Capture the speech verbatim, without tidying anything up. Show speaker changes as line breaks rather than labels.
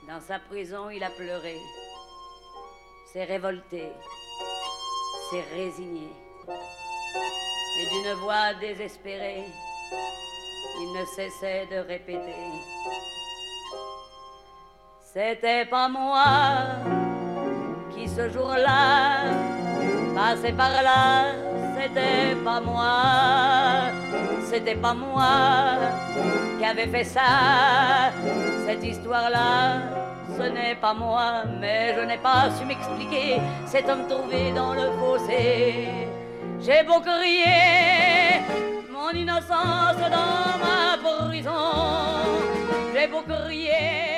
Dans sa prison, il a pleuré, s'est révolté, s'est résigné. Et d'une voix désespérée, il ne cessait de répéter: c'était pas moi qui ce jour-là passait par là, c'était pas moi, c'était pas moi qui avait fait ça, cette histoire-là, ce n'est pas moi, mais je n'ai pas su m'expliquer, cet homme trouvé dans le fossé. J'ai beau crier mon innocence dans ma prison, j'ai beau crier